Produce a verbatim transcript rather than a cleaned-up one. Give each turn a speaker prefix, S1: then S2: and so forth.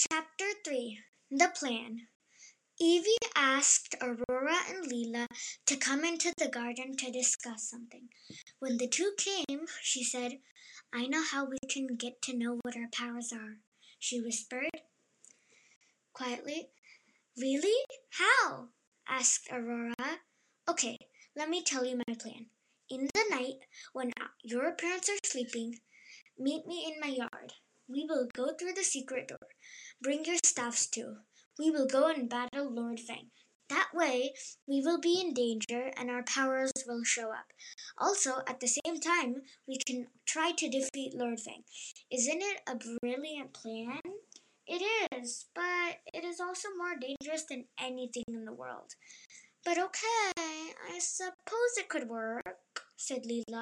S1: Chapter three The Plan. Evie asked Aurora and Leela to come into the garden to discuss something. When the two came, she said, "I know how we can get to know what our powers are," she whispered quietly. "Really? How?" asked Aurora. "Okay, let me tell you my plan. In the night, when your parents are sleeping, meet me in my yard. We will go through the secret door. Bring your staffs too. We will go and battle Lord Fang. That way, we will be in danger and our powers will show up. Also, at the same time, we can try to defeat Lord Fang. Isn't it a brilliant plan?" "It is, but it is also more dangerous than anything in the world." "But okay, I suppose it could work," said Leela.